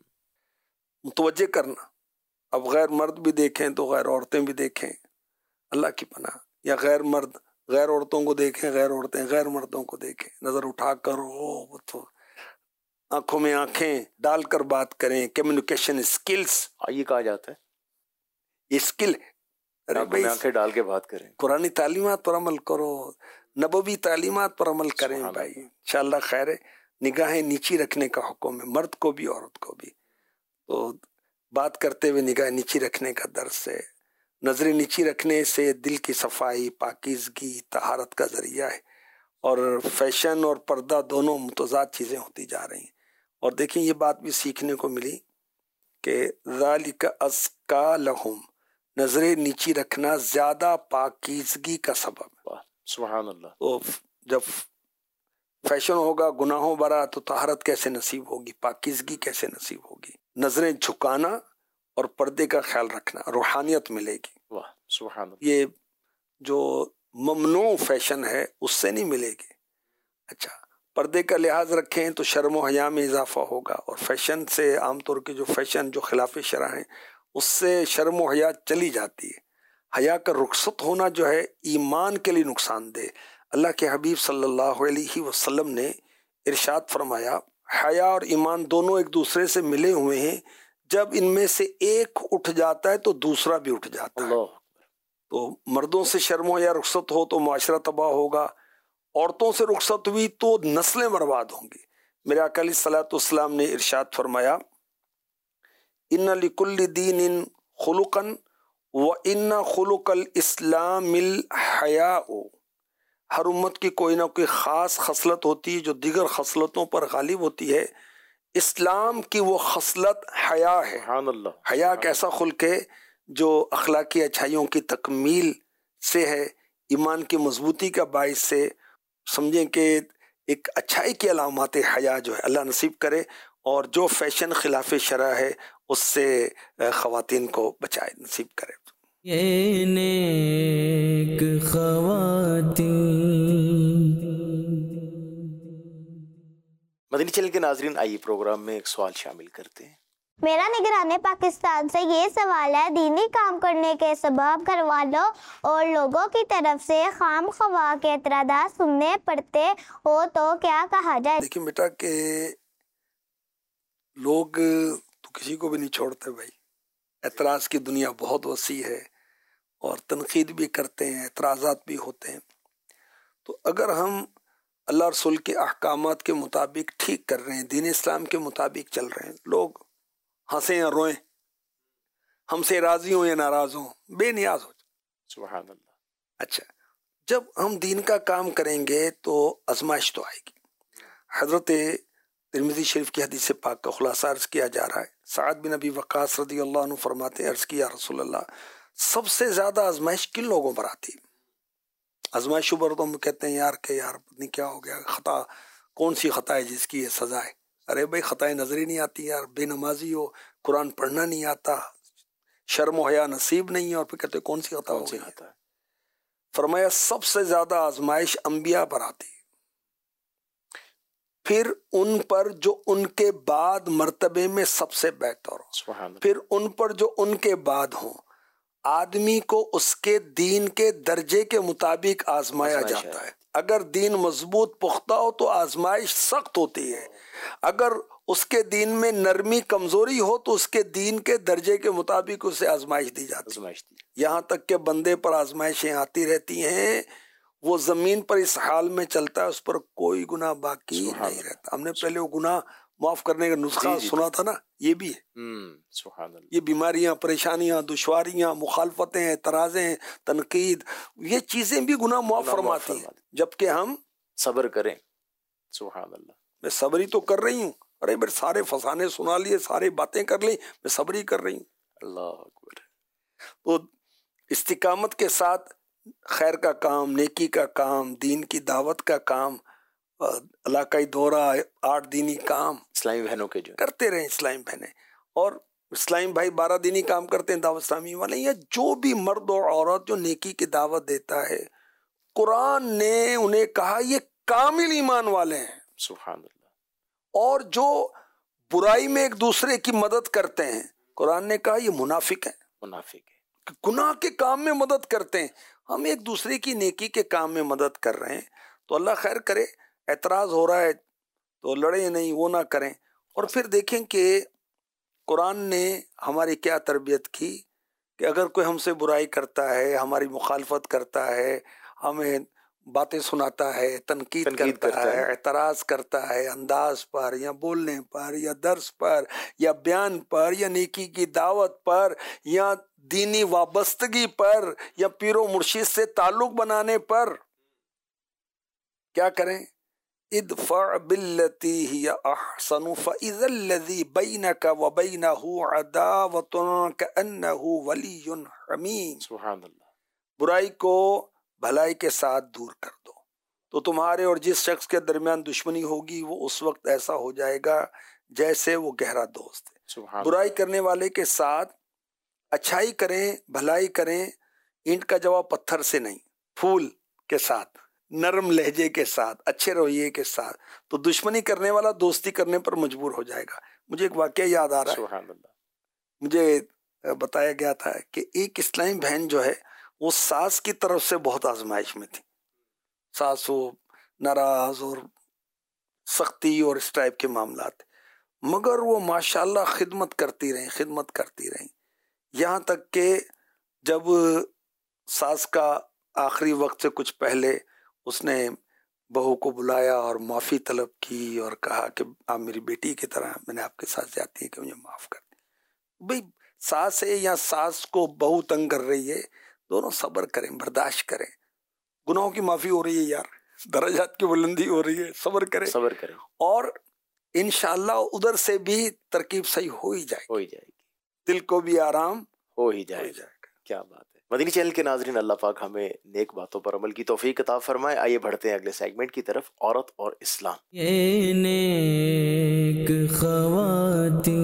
متوجہ کرنا. اب غیر مرد بھی دیکھیں تو غیر عورتیں بھی دیکھیں، اللہ کی پناہ. یا غیر مرد غیر عورتوں کو دیکھیں، غیر عورتیں غیر مردوں کو دیکھیں. نظر اٹھا کر وہ تو آنکھوں میں آنکھیں ڈال کر بات کریں. کمیونیکیشن اسکلز یہ کہا جاتا ہے، یہ اسکل ہے. ارے بھائی آنکھیں ڈال کے بات کریں. قرآنی تعلیمات پر عمل کرو، نبوی تعلیمات پر عمل کریں بھائی، انشاءاللہ خیر ہے. نگاہیں نیچی رکھنے کا حکم ہے مرد کو بھی عورت کو بھی. تو بات کرتے ہوئے نگاہ نیچی رکھنے کا درس ہے. نظریں نیچی رکھنے سے دل کی صفائی پاکیزگی طہارت کا ذریعہ ہے. اور فیشن اور پردہ دونوں متضاد چیزیں ہوتی جا رہی ہیں. اور دیکھیں یہ بات بھی سیکھنے کو ملی کہ ذالک ازکی لہم، نظریں نیچی رکھنا زیادہ پاکیزگی کا سبب ہے. سبحان اللہ. تو جب فیشن ہوگا گناہوں برا تو طہارت کیسے نصیب ہوگی، پاکیزگی کیسے نصیب ہوگی. نظریں جھکانا اور پردے کا خیال رکھنا روحانیت ملے گی. واہ سبحان اللہ. یہ جو ممنوع فیشن ہے اس سے نہیں ملے گی. اچھا پردے کا لحاظ رکھیں تو شرم و حیا میں اضافہ ہوگا. اور فیشن سے عام طور کے جو فیشن جو خلاف شرع ہیں اس سے شرم و حیا چلی جاتی ہے. حیا کا رخصت ہونا جو ہے ایمان کے لیے نقصان دہ. اللہ کے حبیب صلی اللہ علیہ وسلم نے ارشاد فرمایا حیا اور ایمان دونوں ایک دوسرے سے ملے ہوئے ہیں، جب ان میں سے ایک اٹھ جاتا ہے تو دوسرا بھی اٹھ جاتا ہے. اللہ. تو مردوں سے شرم و حیا رخصت ہو تو معاشرہ تباہ ہوگا، عورتوں سے رخصت ہوئی تو نسلیں برباد ہوں گی. میرے آقا علیہ الصلوۃ والسلام نے ارشاد فرمایا ان لکل دین خلقا وان خلق الاسلام الحیاء. ہر امت کی کوئی نہ کوئی خاص خصلت ہوتی ہے جو دیگر خصلتوں پر غالب ہوتی ہے. اسلام کی وہ خصلت حیا ہے. سبحان اللہ. حیا ایک ایسا خلق ہے جو اخلاقی اچھائیوں کی تکمیل سے ہے، ایمان کی مضبوطی کا باعث سے. سمجھیں کہ ایک اچھائی کی علامات حیا جو ہے اللہ نصیب کرے، اور جو فیشن خلاف شرع ہے اس سے خواتین کو بچائے نصیب کرے. یہ نیک خواتین. مدنی چینل کے ناظرین آئیے پروگرام میں ایک سوال شامل کرتے ہیں. میرا نگران پاکستان سے یہ سوال ہے، دینی کام کرنے کے سبب گھر والوں اور لوگوں کی طرف سے خام خواہ کے اعتراضات سننے پڑتے ہو تو کیا کہا جائے؟ لیکن بیٹا کہ لوگ تو کسی کو بھی نہیں چھوڑتے بھائی. اعتراض کی دنیا بہت وسیع ہے اور تنقید بھی کرتے ہیں، اعتراضات بھی ہوتے ہیں. تو اگر ہم اللہ رسول کے احکامات کے مطابق ٹھیک کر رہے ہیں، دین اسلام کے مطابق چل رہے ہیں، لوگ ہنسیں یا روئیں، ہم سے راضی ہوں یا ناراض ہوں، بے نیاز ہو جائیں. سبحان اللہ. اچھا جب ہم دین کا کام کریں گے تو آزمائش تو آئے گی. حضرت ترمذی شریف کی حدیث پاک کا خلاصہ عرض کیا جا رہا ہے۔ سعد بن ابی وقاص رضی اللہ عنہ فرماتے ہیں، عرض کیا رسول اللہ، سب سے زیادہ آزمائش کن لوگوں پر آتی؟ آزمائشوں پر تو ہم کہتے ہیں یار کہ یار پتہ نہیں کیا ہو گیا، خطا کون سی خطا ہے جس کی یہ سزا ہے؟ ارے بھائی خطائیں نظر ہی نہیں آتی یار، بے نمازی ہو، قرآن پڑھنا نہیں آتا، شرم و حیا نصیب نہیں ہے، اور پھر کہتے کون سی خطا ہو گئی؟ فرمایا سب سے زیادہ آزمائش انبیاء پر آتی، پھر ان پر جو ان کے بعد مرتبے میں سب سے بہتر ہو، پھر ان پر جو ان کے بعد ہوں۔ آدمی کو اس کے دین کے درجے کے مطابق آزمایا جاتا ہے۔ اگر دین مضبوط پختہ ہو تو آزمائش سخت ہوتی ہے، اگر اس کے دین میں نرمی کمزوری ہو تو اس کے دین کے درجے کے مطابق اسے آزمائش دی جاتی ہے۔ یہاں تک کہ بندے پر آزمائشیں آتی رہتی ہیں، وہ زمین پر اس حال میں چلتا ہے، اس پر کوئی گناہ باقی نہیں رہتا۔ ہم نے پہلے وہ گناہ معاف کرنے کا نسخہ سنا تھا نا، یہ بھی ہے۔ یہ بیماریاں، پریشانیاں، دشواریاں، مخالفتیں، اعتراضیں، تنقید، یہ چیزیں بھی گناہ معاف فرماتی ہیں جبکہ ہم صبر کریں۔ سبحان اللہ، میں صبر ہی تو کر رہی ہوں، ارے میرے سارے فسانے سنا لیے، سارے باتیں کر لی، میں صبر ہی کر رہی ہوں۔ اللہ اکبر۔ تو استقامت کے ساتھ خیر کا کام، نیکی کا کام، دین کی دعوت کا کام، علاقائی دورہ، آٹھ دینی کام اسلامی بہنوں کے جو کرتے رہیں، اسلامی بہنیں اور اسلامی بھائی بارہ دینی کام کرتے ہیں، دعوت اسلامی والے، یا جو بھی مرد اور عورت جو نیکی کی دعوت دیتا ہے، قرآن نے انہیں کہا یہ کامل ایمان والے ہیں۔ سبحان اللہ۔ اور جو برائی میں ایک دوسرے کی مدد کرتے ہیں، قرآن نے کہا یہ منافق ہیں۔ منافق ہے، گناہ کے کام میں مدد کرتے ہیں، ہم ایک دوسرے کی نیکی کے کام میں مدد کر رہے ہیں، تو اللہ خیر کرے۔ اعتراض ہو رہا ہے تو لڑیں نہیں، وہ نہ کریں۔ اور پھر دیکھیں کہ قرآن نے ہماری کیا تربیت کی کہ اگر کوئی ہم سے برائی کرتا ہے، ہماری مخالفت کرتا ہے، ہمیں باتیں سناتا ہے، تنقید, تنقید کرتا, کرتا ہے, ہے اعتراض کرتا ہے انداز پر یا بولنے پر یا درس پر یا بیان پر یا نیکی کی دعوت پر یا دینی وابستگی پر یا پیر و مرشد سے تعلق بنانے پر، کیا کریں؟ ادفع باللتی ہی احسن فاذا الذی بینک وبینہ عداوۃ کأنہ ولی حمیم۔ سبحان اللہ۔ برائی کو بھلائی کے ساتھ دور کر دو تو تمہارے اور جس شخص کے درمیان دشمنی ہوگی وہ اس وقت ایسا ہو جائے گا جیسے وہ گہرا دوست ہے۔ برائی کرنے والے کے ساتھ اچھائی کریں، بھلائی کریں، اینٹ کا جواب پتھر سے نہیں، پھول کے ساتھ، نرم لہجے کے ساتھ، اچھے رویے کے ساتھ، تو دشمنی کرنے والا دوستی کرنے پر مجبور ہو جائے گا۔ مجھے ایک واقعہ یاد آ رہا ہے، سبحان اللہ۔ مجھے بتایا گیا تھا کہ ایک اسلامی بہن جو ہے وہ ساس کی طرف سے بہت آزمائش میں تھی، ساس وہ ناراض اور سختی اور اس ٹائپ کے معاملات، مگر وہ ماشاءاللہ خدمت کرتی رہیں خدمت کرتی رہیں یہاں تک کہ جب ساس کا آخری وقت سے کچھ پہلے اس نے بہو کو بلایا اور معافی طلب کی اور کہا کہ آپ میری بیٹی کی طرح، میں نے آپ کے ساتھ جاتی ہے کہ مجھے معاف کر دیں۔ بھئی ساس ہے یا ساس کو بہو تنگ کر رہی ہے، دونوں صبر کریں، برداشت کریں، گناہوں کی معافی ہو رہی ہے یار، درجات کی بلندی ہو رہی ہے، صبر کریں صبر کریں اور انشاءاللہ ادھر سے بھی ترکیب صحیح ہو ہی جائے ہو ہی جائے گی، دل کو بھی آرام ہو ہی جائے گا۔ کیا بات ہے۔ مدنی چینل کے ناظرین، اللہ پاک ہمیں نیک باتوں پر عمل کی توفیق عطا فرمائے۔ آئیے بڑھتے ہیں اگلے سیگمنٹ کی طرف، عورت اور اسلام۔ یہ نیک خواتین،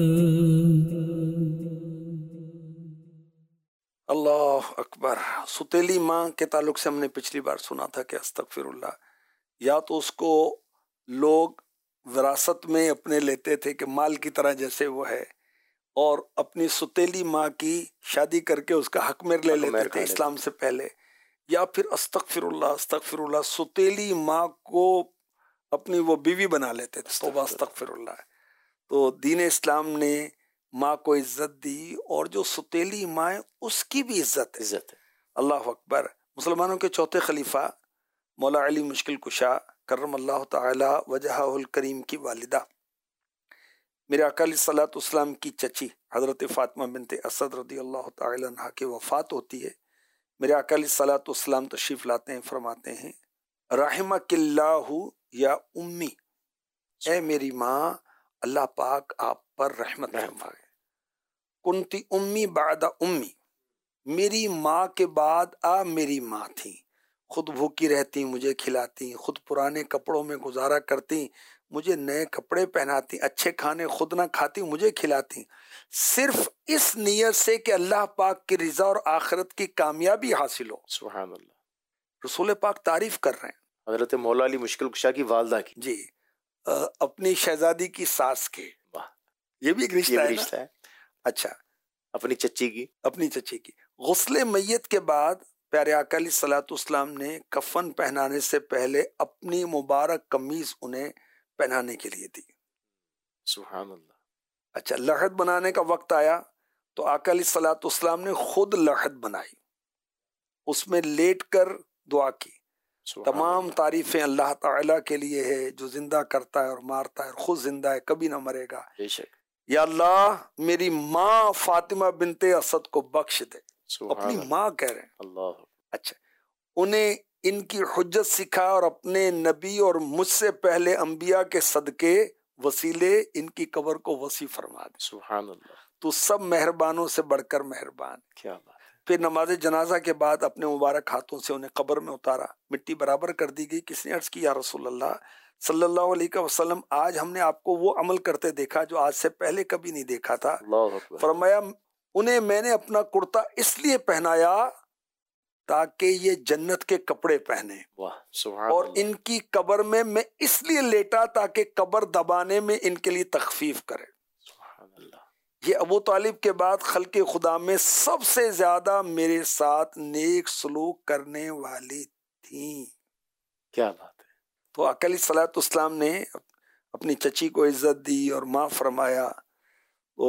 اللہ اکبر۔ ستیلی ماں کے تعلق سے ہم نے پچھلی بار سنا تھا کہ استغفر اللہ، یا تو اس کو لوگ وراثت میں اپنے لیتے تھے کہ مال کی طرح جیسے وہ ہے، اور اپنی ستیلی ماں کی شادی کر کے اس کا حق میر لے لیتے تھے اسلام سے پہلے، یا پھر استغفر اللہ استغفر اللہ ستیلی ماں کو اپنی وہ بیوی بنا لیتے تھے، توبہ استغفر اللہ۔ تو دین اسلام نے ماں کو عزت دی، اور جو ستیلی ماں ہے اس کی بھی عزت ہے۔ عزت ہے۔ اللہ اکبر۔ مسلمانوں کے چوتھے خلیفہ مولا علی مشکل کشا کرم اللہ تعالی وجہہ الکریم کی والدہ، میرے آقا علیہ الصلوۃ والسلام کی چچی حضرت فاطمہ بنت اسد رضی اللہ تعالی عنہا کی وفات ہوتی ہے۔ میرے آقا علیہ الصلوۃ والسلام تشریف لاتے ہیں، فرماتے ہیں رحمک اللہ یا امی، اے میری ماں اللہ پاک آپ پر رحمت فرمائے. کنتی امی بعد امی، میری ماں کے بعد آپ میری ماں تھیں. خود بھوکی رہتی مجھے کھلاتی، خود پرانے کپڑوں میں گزارا کرتی مجھے نئے کپڑے پہناتی، اچھے کھانے خود نہ کھاتی مجھے کھلاتی، صرف اس نیت سے کہ اللہ پاک کی رضا اور آخرت کی کامیابی حاصل ہو. سبحان اللہ. رسول پاک تعریف کر رہے ہیں حضرت مولا علی مشکل کشا کی والدہ کی. جی اپنی شہزادی کی ساس کے. واہ، یہ بھی ایک رشتہ یہ ہے بھی نا؟ رشتہ ہے. اچھا، اپنی چچی کی. اپنی چچی کی. غسل میت کے بعد پیارے آقا علیہ الصلوۃ والسلام نے کفن پہنانے سے پہلے اپنی مبارک قمیض انہیں پہنانے کے لیے دی. سبحان اللہ. اچھا، لحد بنانے کا وقت آیا تو آقا علیہ الصلوۃ والسلام نے خود لحد بنائی، اس میں لیٹ کر دعا کی. سبحان تمام اللہ. تعریفیں اللہ تعالیٰ کے لیے ہے جو زندہ کرتا ہے اور مارتا ہے، خود زندہ ہے کبھی نہ مرے گا. بے شک. یا اللہ میری ماں فاطمہ بنت اسد کو بخش دے. سبحان اپنی اللہ. ماں کہہ رہے ہیں. اللہ. اچھا، انہیں ان کی حجت سکھا اور اپنے نبی اور مجھ سے پہلے انبیاء کے صدقے وسیلے ان کی قبر کو وسیع فرما دے. سبحان اللہ. تو سب مہربانوں سے بڑھ کر مہربان. کیا بات ہے. پھر نماز جنازہ کے بعد اپنے مبارک ہاتھوں سے انہیں قبر میں اتارا، مٹی برابر کر دی گئی. کس نے عرض کی یا رسول اللہ صلی اللہ علیہ وسلم آج ہم نے آپ کو وہ عمل کرتے دیکھا جو آج سے پہلے کبھی نہیں دیکھا تھا. اللہ اکبر. فرمایا انہیں میں نے اپنا کرتا اس لیے پہنایا تاکہ یہ جنت کے کپڑے پہنے، واہ. سبحان اور اللہ. ان کی قبر میں میں اس لیے لیٹا تاکہ قبر دبانے میں ان کے لیے تخفیف کرے. سبحان اللہ. یہ ابو طالب کے بعد خلق خدا میں سب سے زیادہ میرے ساتھ نیک سلوک کرنے والی تھیں. کیا بات ہے. تو آقا علیہ الصلوۃ والسلام نے اپنی چچی کو عزت دی اور ماں فرمایا، وہ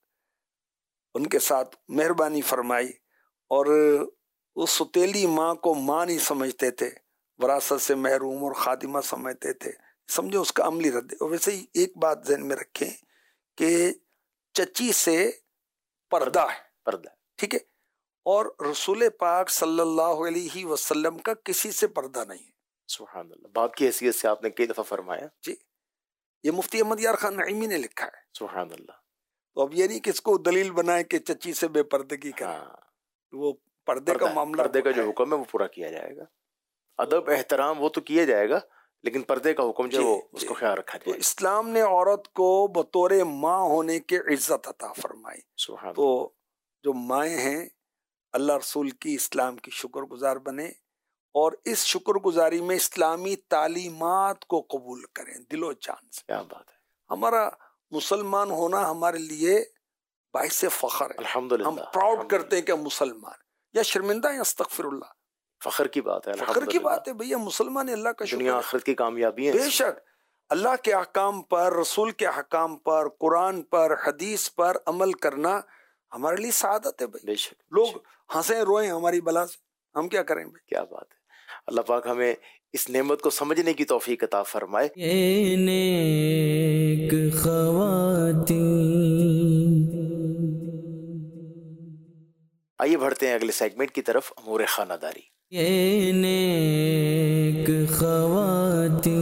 ان کے ساتھ مہربانی فرمائی، اور اس ستیلی ماں کو ماں نہیں سمجھتے تھے، وراثت سے محروم اور خادمہ سمجھتے تھے. سمجھو اس کا عملی رد. اور ویسے ہی ایک بات ذہن میں رکھیں کہ چچی سے پردہ ہے، پردہ. ٹھیک ہے، اور رسول پاک صلی اللہ علیہ وسلم کا کسی سے پردہ نہیں ہے. سبحان اللہ. باپ کی حیثیت سے آپ نے کئی دفعہ فرمایا. جی، یہ مفتی احمد یار خان نعیمی نے لکھا ہے. سبحان اللہ. تو اب یہ نہیں کہ اس کو دلیل بنائے کہ چچی سے بے پردگی کرے. ہاں. وہ پردے کا پردہ- معاملہ پردے کا جو حکم ہے وہ پورا کیا جائے گا. ادب احترام وہ تو کیا جائے گا، لیکن پردے کا حکم جو ہے وہ اس کو خیال رکھا تو جائے گا. اسلام نے عورت کو بطور ماں ہونے کے عزت عطا فرمائی. سبحان تو جو مائیں ہیں اللہ رسول کی اسلام کی شکر گزار بنے، اور اس شکر گزاری میں اسلامی تعلیمات کو قبول کریں دل و جان سے. کیا بات ہے. ہمارا مسلمان ہونا ہمارے لیے باعث فخر ہے. الحمدللہ. ہم پراؤڈ کرتے ہیں کہ ہم مسلمان، یا شرمندہ ہیں استغفر اللہ. فخر کی بات ہے. فخر کی الحمدللہ. بات ہے بھیا، مسلمان اللہ کا شکر دنیا ہے. آخرت کی کامیابی ہے. بے شک اللہ کے احکام پر، رسول کے احکام پر، قرآن پر، حدیث پر عمل کرنا ہمارے لیے سعادت ہے بھائی. بے شک. لوگ ہنسیں روئیں ہماری بلا سے، ہم کیا کریں بھائی. کیا بات ہے. اللہ پاک ہمیں اس نعمت کو سمجھنے کی توفیق عطا فرمائے. یہ نیک خواتین. آئیے بڑھتے ہیں اگلے سیگمنٹ کی طرف، امور خانہ داری. یہ نیک خواتین.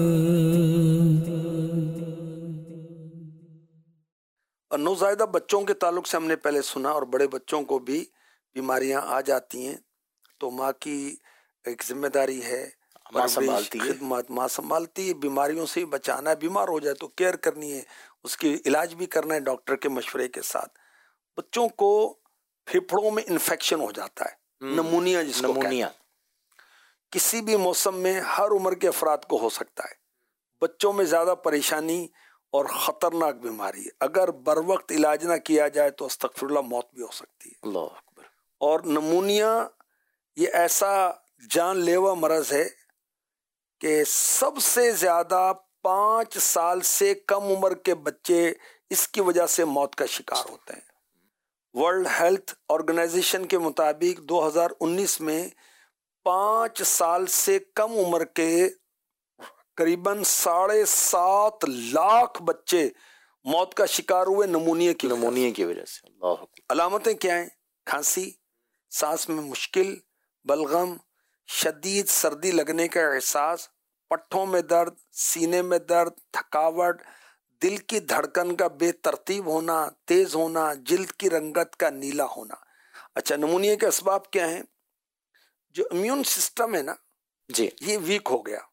اور نوزائیدہ بچوں کے تعلق سے ہم نے پہلے سنا، اور بڑے بچوں کو بھی بیماریاں آ جاتی ہیں تو ماں کی ایک ذمہ داری ہے، ماں سنبھالتی ہے. خدمات ماں سنبھالتی ہے. بیماریوں سے بچانا ہے، بیمار ہو جائے تو کیئر کرنی ہے، اس کی علاج بھی کرنا ہے ڈاکٹر کے مشورے کے ساتھ. بچوں کو پھیپھڑوں میں انفیکشن ہو جاتا ہے، نمونیا جس کو نمونیا. کسی بھی موسم میں ہر عمر کے افراد کو ہو سکتا ہے. بچوں میں زیادہ پریشانی اور خطرناک بیماری ہے، اگر بر وقت علاج نہ کیا جائے تو استغفر اللہ موت بھی ہو سکتی ہے. اللہ اکبر. اور نمونیا یہ ایسا جان لیوا مرض ہے کہ سب سے زیادہ پانچ سال سے کم عمر کے بچے اس کی وجہ سے موت کا شکار ہوتے ہیں. ورلڈ ہیلتھ آرگنائزیشن کے مطابق دو ہزار انیس میں پانچ سال سے کم عمر کے قریباً ساڑھے سات لاکھ بچے موت کا شکار ہوئے نمونیا کی نمونیا کی وجہ سے. اللہ اکبر. علامتیں کیا ہیں؟ کھانسی، سانس میں مشکل، بلغم، شدید سردی لگنے کا احساس، پٹھوں میں درد، سینے میں درد، تھکاوٹ، دل کی دھڑکن کا بے ترتیب ہونا، تیز ہونا، جلد کی رنگت کا نیلا ہونا۔ اچھا، نمونیا کے اسباب کیا ہیں؟ جو امیون سسٹم ہے نا جی یہ ویک ہو گیا۔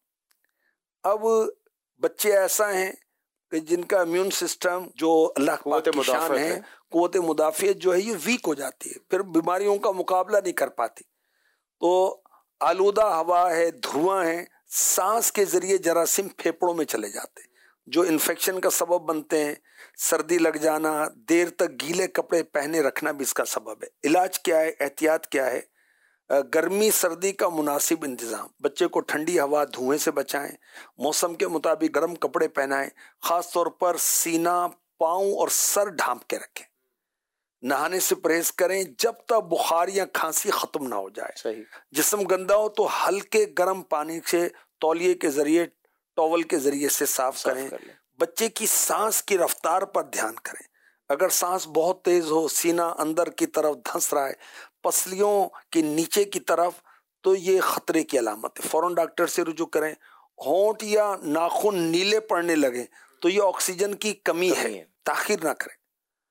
اب بچے ایسا ہیں کہ جن کا امیون سسٹم جو اللہ قوت پاک کی شان مدافعت ہے، ہے، قوت مدافعت جو ہے یہ ویک ہو جاتی ہے، پھر بیماریوں کا مقابلہ نہیں کر پاتی۔ تو آلودہ ہوا ہے، دھواں ہے، سانس کے ذریعے جراثیم پھیپڑوں میں چلے جاتے ہیں جو انفیکشن کا سبب بنتے ہیں۔ سردی لگ جانا، دیر تک گیلے کپڑے پہنے رکھنا بھی اس کا سبب ہے۔ علاج کیا ہے؟ احتیاط کیا ہے؟ گرمی سردی کا مناسب انتظام، بچے کو ٹھنڈی ہوا دھوئیں سے بچائیں، موسم کے مطابق گرم کپڑے پہنائیں، خاص طور پر سینہ، پاؤں اور سر ڈھانپ کے رکھیں۔ نہانے سے پرہیز کریں جب تک بخار یا کھانسی ختم نہ ہو جائے۔ صحیح۔ جسم گندا ہو تو ہلکے گرم پانی سے تولیے کے ذریعے، ٹاول کے ذریعے سے صاف کریں۔ کر لیں۔ بچے کی سانس کی رفتار پر دھیان کریں، اگر سانس بہت تیز ہو، سینہ اندر کی طرف دھنس رہا ہے، پسلیوں کے نیچے کی طرف، تو یہ خطرے کی علامت ہے، فوراً ڈاکٹر سے رجوع کریں۔ ہونٹ یا ناخن نیلے پڑنے لگیں تو یہ آکسیجن کی کمی ہے، تاخیر نہ کریں۔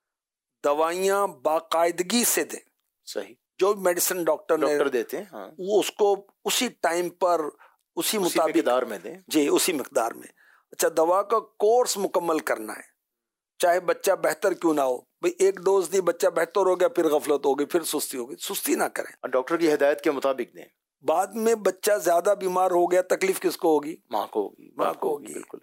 دوائیاں باقاعدگی سے دیں، صحیح، جو میڈیسن ڈاکٹر نے ڈاکٹر دیتے ہیں، ہاں وہ اس کو اسی ٹائم پر اسی اسی مطابق مقدار میں دیں۔ جی اسی مقدار میں۔ اچھا، دوا کا کورس مکمل کرنا ہے، چاہے بچہ بہتر کیوں نہ ہو۔ بھئی ایک ڈوز دی، بچہ بہتر ہو گیا، پھر غفلت ہو گئی، پھر سستی ہو گئی، سستی نہ کریں۔ اور ڈاکٹر کی ہدایت کے مطابق دیں۔ بعد میں بچہ زیادہ بیمار ہو گیا، تکلیف کس کو ہوگی؟ ماں کو ہوگی، ماں کو ہوگی۔ بالکل۔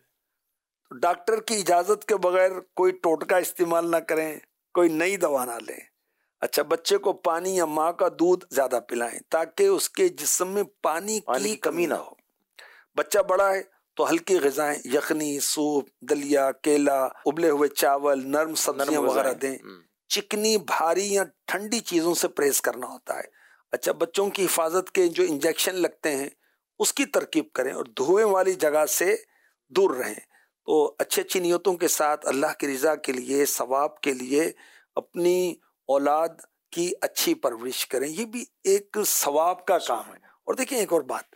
ڈاکٹر کی اجازت کے بغیر کوئی ٹوٹکا استعمال نہ کریں، کوئی نئی دوا نہ لیں۔ اچھا، بچے کو پانی یا ماں کا دودھ زیادہ پلائیں تاکہ اس کے جسم میں پانی کی کمی نہ ہو۔ بچہ بڑا ہے تو ہلکی غذائیں، یخنی، سوپ، دلیا، کیلا، ابلے ہوئے چاول، نرم سبزیاں وغیرہ دیں۔ چکنی، بھاری یا ٹھنڈی چیزوں سے پرہیز کرنا ہوتا ہے۔ اچھا، بچوں کی حفاظت کے جو انجیکشن لگتے ہیں اس کی ترکیب کریں اور دھوئیں والی جگہ سے دور رہیں۔ تو اچھی اچھی نیتوں کے ساتھ اللہ کی رضا کے لیے، ثواب کے لیے اپنی اولاد کی اچھی پرورش کریں، یہ بھی ایک ثواب کا کام ہے۔ اور دیکھیں ایک اور بات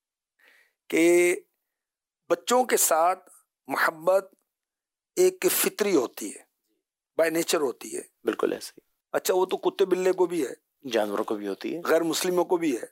کہ بچوں کے ساتھ محبت ایک فطری ہوتی ہے، بائی نیچر ہوتی ہے۔ بالکل ایسے ہی۔ اچھا، وہ تو کتے بلے کو بھی ہے، جانوروں کو بھی ہوتی ہے، غیر مسلموں کو بھی ہے۔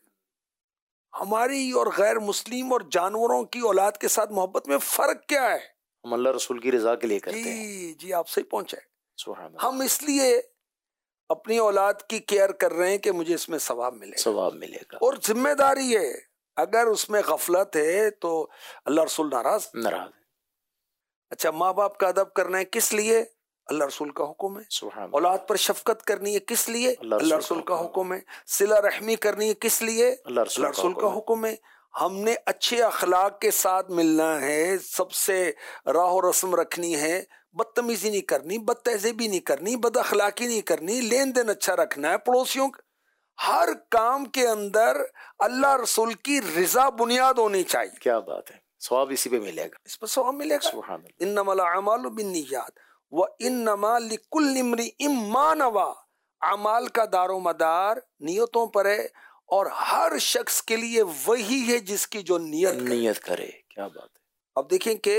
ہماری اور غیر مسلم اور جانوروں کی اولاد کے ساتھ محبت میں فرق کیا ہے؟ ہم اللہ رسول کی رضا کے لیے کرتے ہیں۔ جی جی آپ صحیح پہنچے۔ سبحان اللہ۔ ہم اس لیے اپنی اولاد کی کیئر کر رہے ہیں کہ مجھے اس میں ثواب ملے گا، ثواب ملے گا، اور ذمہ داری ہے۔ اگر اس میں غفلت ہے تو اللہ رسول ناراض ناراض ہے۔ اچھا، ماں باپ کا ادب کرنا ہے کس لیے؟ اللہ رسول کا حکم ہے۔ سبحان اللہ۔ اولاد پر شفقت کرنی ہے کس لیے؟ اللہ رسول کا حکم ہے۔ صلہ رحمی کرنی ہے کس لیے؟ اللہ رسول کا حکم ہے۔ ہم نے اچھے اخلاق کے ساتھ ملنا ہے، سب سے راہ و رسم رکھنی ہے، بدتمیزی نہیں کرنی، بد تہذیبی نہیں کرنی، بد اخلاقی نہیں کرنی، لین دین اچھا رکھنا ہے، پڑوسیوں ہر کام کے اندر اللہ رسول کی رضا بنیاد ہونی چاہیے۔ کیا بات ہے، ثواب اسی پہ ملے گا، اس پر ثواب ملے گا۔ سبحان اللہ۔ انما الاعمال بالنیات وانما لکل امرئ ما نوی، اعمال کا دار و مدار نیتوں پر ہے، اور ہر شخص کے لیے وہی ہے جس کی جو نیت کرے۔ نیت کرے، کیا بات ہے۔ اب دیکھیں کہ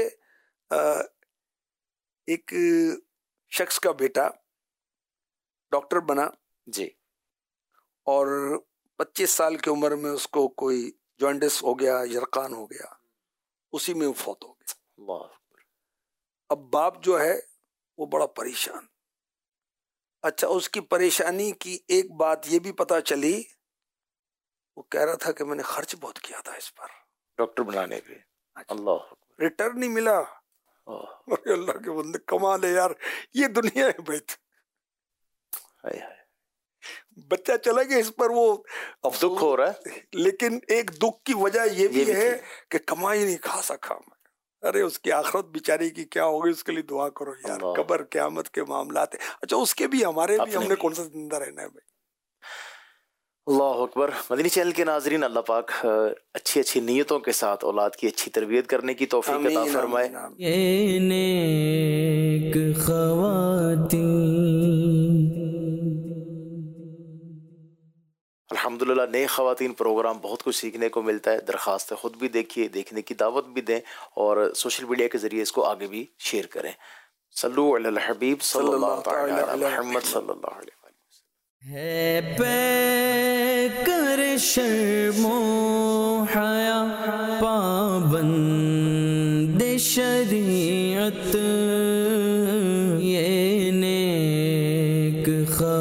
ایک شخص کا بیٹا ڈاکٹر بنا جی، اور پچیس سال کی عمر میں اس کو کوئی جوانڈس ہو گیا، یرقان ہو گیا، اسی میں وہ فوت ہو گیا۔ اللہ اکبر۔ اب باپ جو ہے وہ بڑا پریشان۔ اچھا، اس کی پریشانی کی ایک بات یہ بھی پتا چلی، وہ کہہ رہا تھا کہ میں نے خرچ بہت کیا تھا اس پر، ڈاکٹر بنانے پہ۔ اللہ اکبر۔ ریٹرن نہیں ملا۔ ارے اللہ کے بندے، کمال ہے یار، یہ دنیا ہے بھائی۔ ہائے ہائے، بچہ چلا گیا اس پر، وہ اب دکھ ہو رہا ہے، لیکن ایک دکھ کی وجہ یہ بھی ہے کہ کمائی نہیں کھا سکا میں۔ ارے اس کی آخرت بیچاری کی کیا ہوگی، اس کے لیے دعا کرو یار، قبر قیامت کے معاملات ہیں۔ اچھا، اس کے بھی ہمارے بھی، ہم نے کون سا زندہ رہنا ہے بھائی۔ اللہ اکبر۔ مدنی چینل کے ناظرین، اللہ پاک اچھی اچھی نیتوں کے ساتھ اولاد کی اچھی تربیت کرنے کی توفیق عطا فرمائے۔ یہ نیک خواتین الحمدللہ نئے خواتین پروگرام بہت کچھ سیکھنے کو ملتا ہے. درخواست ہے خود بھی دیکھیے, دیکھنے کی دعوت بھی دیں اور سوشل میڈیا کے ذریعے اس کو آگے بھی شیئر کریں. صلو علی الحبیب صلی اللہ تعالی علی محمد صلی اللہ علیہ وسلم. ہے پے کر شرم و حیا پابند شریعت یہ نیک خواہ